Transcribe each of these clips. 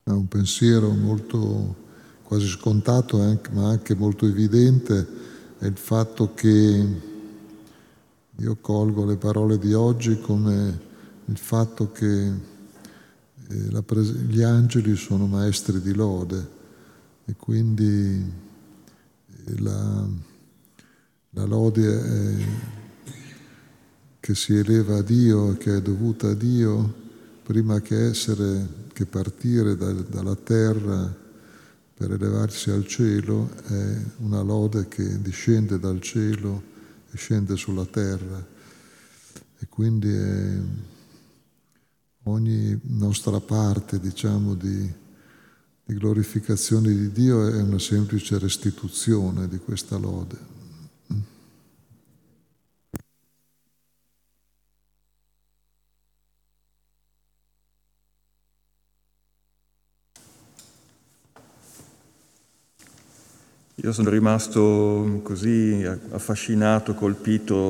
un pensiero molto quasi scontato, ma anche molto evidente, è il fatto che io colgo le parole di oggi come il fatto che gli angeli sono maestri di lode e quindi la lode che si eleva a Dio e che è dovuta a Dio, prima che partire dalla terra per elevarsi al cielo, è una lode che discende dal cielo e scende sulla terra. E quindi ogni nostra parte, diciamo, di glorificazione di Dio è una semplice restituzione di questa lode. Io sono rimasto così affascinato, colpito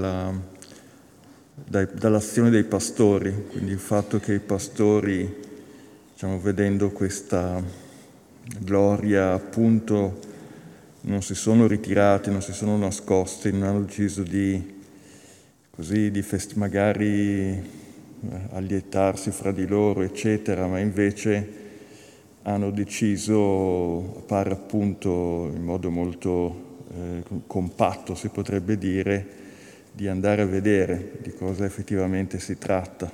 dall'azione dei pastori, quindi il fatto che i pastori, diciamo, vedendo questa gloria, appunto, non si sono ritirati, non si sono nascosti, non hanno deciso magari allietarsi fra di loro, eccetera, ma invece hanno deciso, pare appunto in modo molto compatto, si potrebbe dire, di andare a vedere di cosa effettivamente si tratta.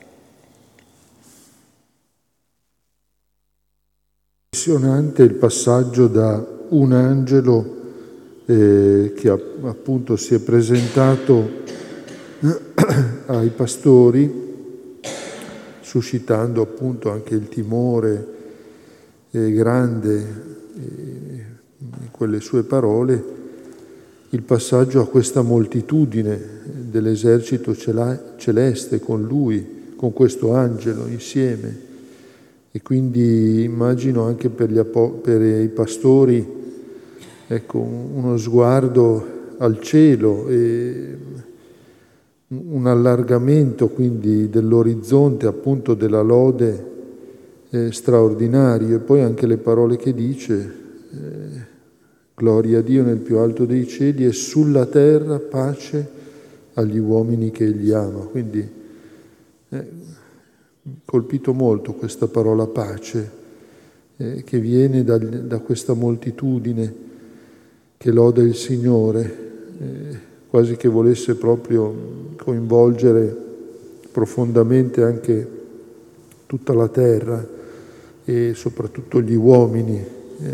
Impressionante il passaggio da un angelo che appunto si è presentato ai pastori, suscitando appunto anche il timore grande in quelle sue parole, il passaggio a questa moltitudine dell'esercito celeste con lui, con questo angelo insieme. E quindi immagino anche per i pastori, ecco, uno sguardo al cielo e un allargamento quindi dell'orizzonte appunto della lode straordinario. E poi anche le parole che dice, gloria a Dio nel più alto dei cieli e sulla terra pace agli uomini che Egli ama. Quindi colpito molto questa parola pace che viene da questa moltitudine che loda il Signore, quasi che volesse proprio coinvolgere profondamente anche tutta la terra e soprattutto gli uomini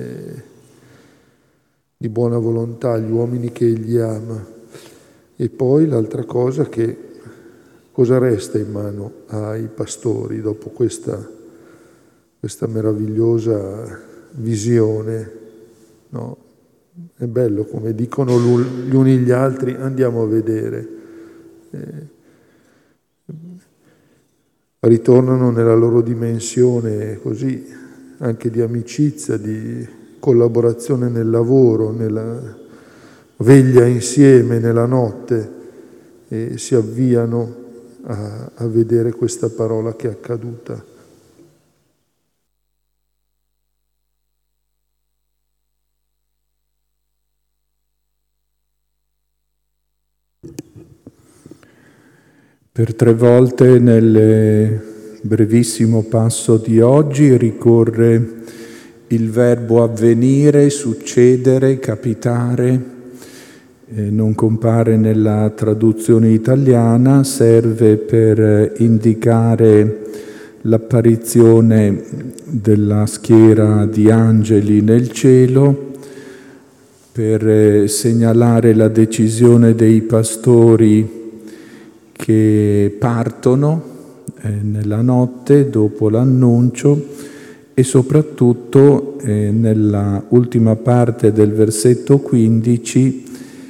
di buona volontà, gli uomini che Egli ama. E poi l'altra cosa, che cosa resta in mano ai pastori dopo questa meravigliosa visione, no? È bello come dicono gli uni gli altri, andiamo a vedere. Ritornano nella loro dimensione così, anche di amicizia, di collaborazione nel lavoro, nella veglia insieme nella notte, e si avviano a vedere questa parola che è accaduta. Per 3 volte nel brevissimo passo di oggi ricorre il verbo avvenire, succedere, capitare, non compare nella traduzione italiana, serve per indicare l'apparizione della schiera di angeli nel cielo, per segnalare la decisione dei pastori che partono nella notte dopo l'annuncio, e soprattutto nella ultima parte del versetto 15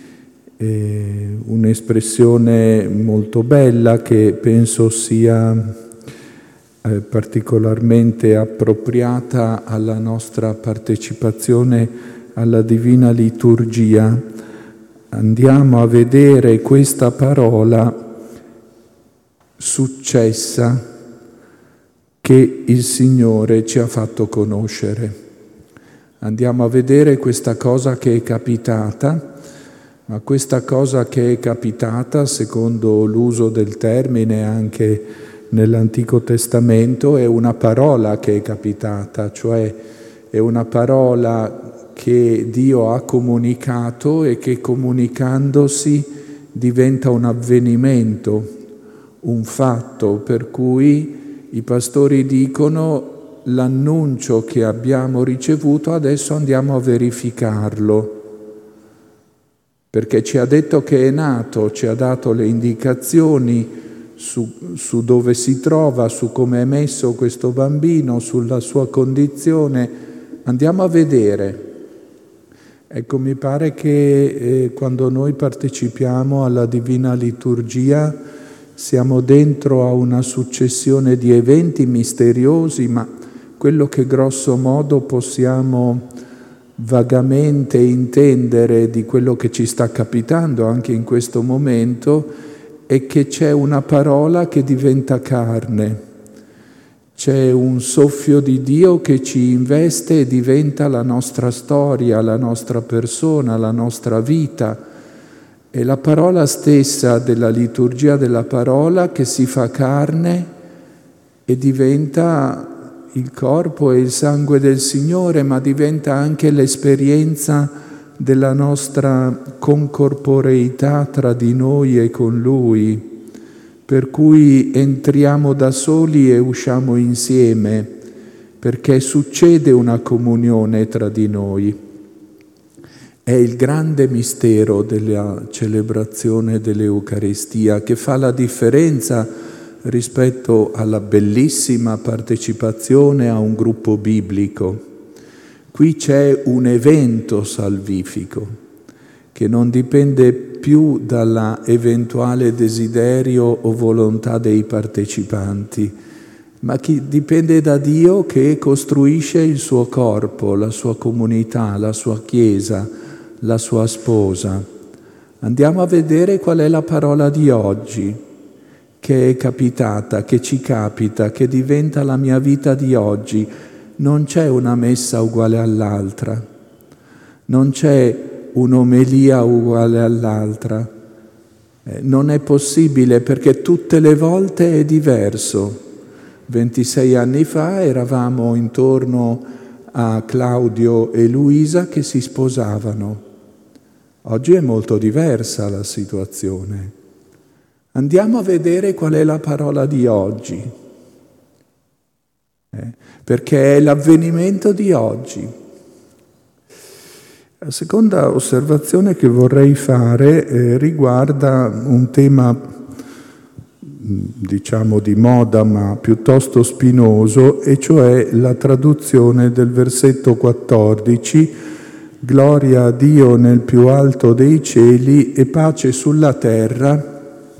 un'espressione molto bella che penso sia particolarmente appropriata alla nostra partecipazione alla Divina Liturgia. Andiamo a vedere questa parola successa che il Signore ci ha fatto conoscere. Andiamo a vedere questa cosa che è capitata, ma questa cosa che è capitata, secondo l'uso del termine anche nell'Antico Testamento, è una parola che è capitata, cioè è una parola che Dio ha comunicato e che comunicandosi diventa un avvenimento, un fatto, per cui i pastori dicono: l'annuncio che abbiamo ricevuto adesso andiamo a verificarlo, perché ci ha detto che è nato, ci ha dato le indicazioni su dove si trova, su come è messo questo bambino, sulla sua condizione. Andiamo a vedere. Ecco, mi pare che quando noi partecipiamo alla Divina Liturgia siamo dentro a una successione di eventi misteriosi, ma quello che grosso modo possiamo vagamente intendere di quello che ci sta capitando anche in questo momento è che c'è una parola che diventa carne, c'è un soffio di Dio che ci investe e diventa la nostra storia, la nostra persona, la nostra vita. È la parola stessa della liturgia della parola che si fa carne e diventa il corpo e il sangue del Signore, ma diventa anche l'esperienza della nostra concorporeità tra di noi e con Lui, per cui entriamo da soli e usciamo insieme, perché succede una comunione tra di noi. È il grande mistero della celebrazione dell'Eucaristia che fa la differenza rispetto alla bellissima partecipazione a un gruppo biblico. Qui c'è un evento salvifico che non dipende più dalla eventuale desiderio o volontà dei partecipanti, ma che dipende da Dio che costruisce il suo corpo, la sua comunità, la sua Chiesa, la sua sposa. Andiamo a vedere qual è la parola di oggi, che è capitata, che ci capita, che diventa la mia vita di oggi. Non c'è una messa uguale all'altra, non c'è un'omelia uguale all'altra, non è possibile perché tutte le volte è diverso. 26 anni fa eravamo intorno a Claudio e Luisa che si sposavano. Oggi è molto diversa la situazione. Andiamo a vedere qual è la parola di oggi. Perché è l'avvenimento di oggi. La seconda osservazione che vorrei fare riguarda un tema, diciamo di moda, ma piuttosto spinoso, e cioè la traduzione del versetto 14, gloria a Dio nel più alto dei cieli e pace sulla terra.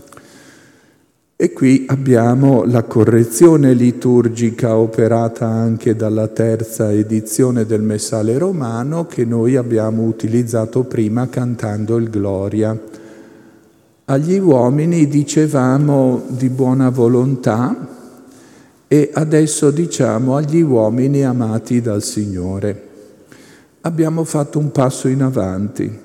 E qui abbiamo la correzione liturgica operata anche dalla terza edizione del Messale Romano che noi abbiamo utilizzato prima cantando il Gloria. Agli uomini dicevamo di buona volontà e adesso diciamo agli uomini amati dal Signore. Abbiamo fatto un passo in avanti.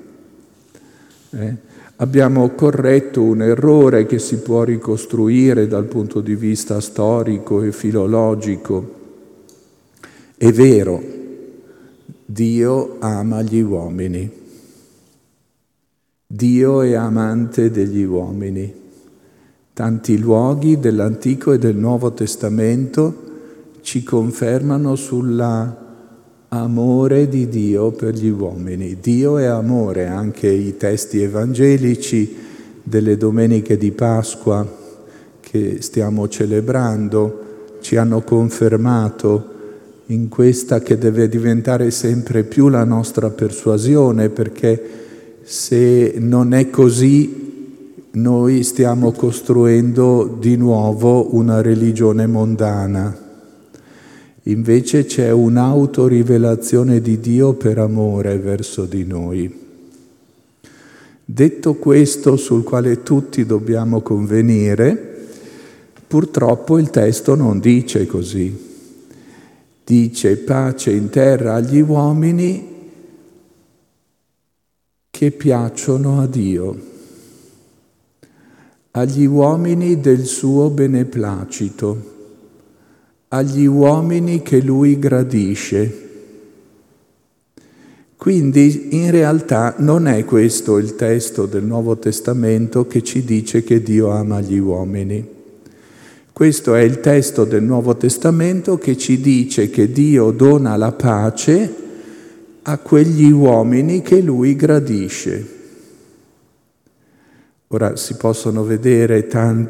Abbiamo corretto un errore che si può ricostruire dal punto di vista storico e filologico. È vero, Dio ama gli uomini. Dio è amante degli uomini. Tanti luoghi dell'Antico e del Nuovo Testamento ci confermano sulla amore di Dio per gli uomini. Dio è amore, anche i testi evangelici delle domeniche di Pasqua che stiamo celebrando ci hanno confermato in questa che deve diventare sempre più la nostra persuasione, perché se non è così noi stiamo costruendo di nuovo una religione mondana. Invece c'è un'autorivelazione di Dio per amore verso di noi. Detto questo, sul quale tutti dobbiamo convenire, Purtroppo il testo non dice così. Dice pace in terra agli uomini che piacciono a Dio, agli uomini del suo beneplacito, agli uomini che Lui gradisce. Quindi in realtà non è questo il testo del Nuovo Testamento che ci dice che Dio ama gli uomini. Questo è il testo del Nuovo Testamento che ci dice che Dio dona la pace a quegli uomini che Lui gradisce. Ora si possono vedere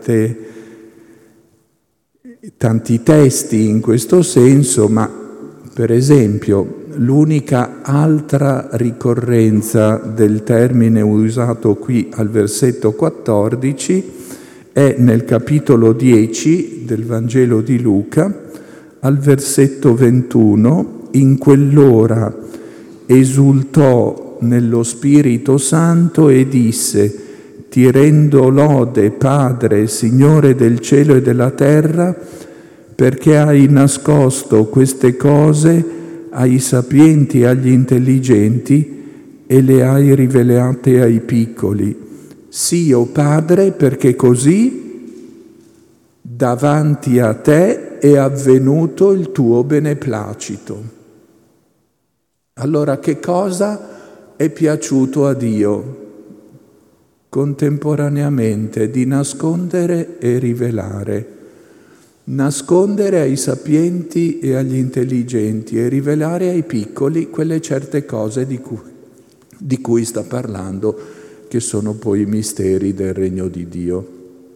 tanti testi in questo senso, ma per esempio l'unica altra ricorrenza del termine usato qui al versetto 14 è nel capitolo 10 del Vangelo di Luca, al versetto 21, in quell'ora esultò nello Spirito Santo e disse: ti rendo lode, Padre, Signore del cielo e della terra, perché hai nascosto queste cose ai sapienti e agli intelligenti e le hai rivelate ai piccoli. Sì, o Padre, perché così davanti a te è avvenuto il tuo beneplacito. Allora, che cosa è piaciuto a Dio? Contemporaneamente di nascondere e rivelare. Nascondere ai sapienti e agli intelligenti e rivelare ai piccoli quelle certe cose di cui sta parlando, che sono poi i misteri del regno di Dio.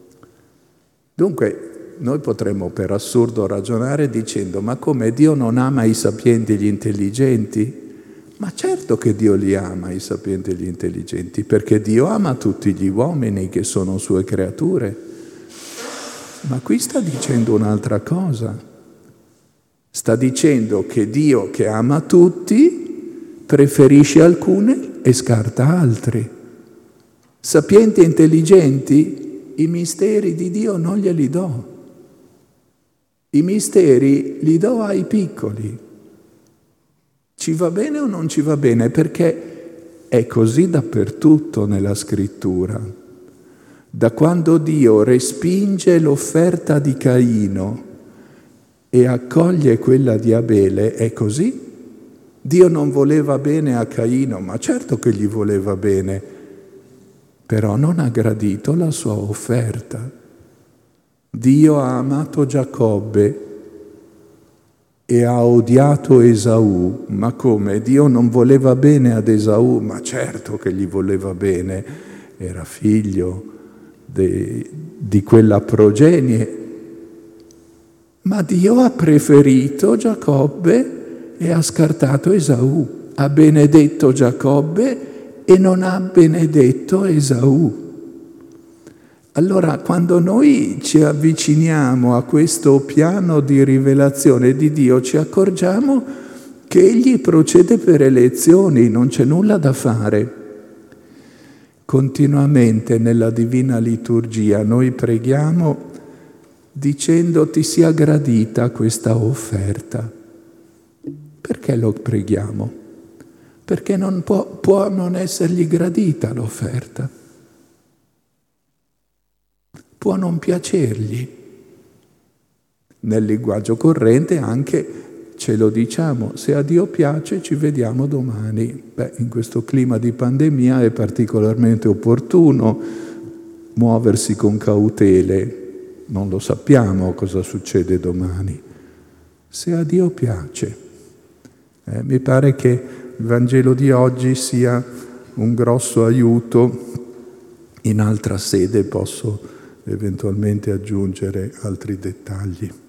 Dunque, noi potremmo per assurdo ragionare dicendo: ma come, Dio non ama i sapienti e gli intelligenti? Ma certo che Dio li ama, i sapienti e gli intelligenti, perché Dio ama tutti gli uomini che sono sue creature. Ma qui sta dicendo un'altra cosa. Sta dicendo che Dio, che ama tutti, preferisce alcuni e scarta altri. Sapienti e intelligenti, i misteri di Dio non glieli do. I misteri li do ai piccoli. Ci va bene o non ci va bene? Perché è così dappertutto nella Scrittura. Da quando Dio respinge l'offerta di Caino e accoglie quella di Abele, è così. Dio non voleva bene a Caino, ma certo che gli voleva bene, però non ha gradito la sua offerta. Dio ha amato Giacobbe e ha odiato Esaù. Ma come? Dio non voleva bene ad Esaù? Ma certo che gli voleva bene, era figlio di quella progenie. Ma Dio ha preferito Giacobbe e ha scartato Esaù, ha benedetto Giacobbe e non ha benedetto Esaù. Allora, quando noi ci avviciniamo a questo piano di rivelazione di Dio, ci accorgiamo che Egli procede per elezioni, non c'è nulla da fare. Continuamente nella Divina Liturgia noi preghiamo dicendo: ti sia gradita questa offerta. Perché lo preghiamo? Perché non può non essergli gradita l'offerta. Può non piacergli. Nel linguaggio corrente anche ce lo diciamo: se a Dio piace ci vediamo domani. In questo clima di pandemia è particolarmente opportuno muoversi con cautele. Non lo sappiamo cosa succede domani. Se a Dio piace. Mi pare che il Vangelo di oggi sia un grosso aiuto. In altra sede posso eventualmente aggiungere altri dettagli.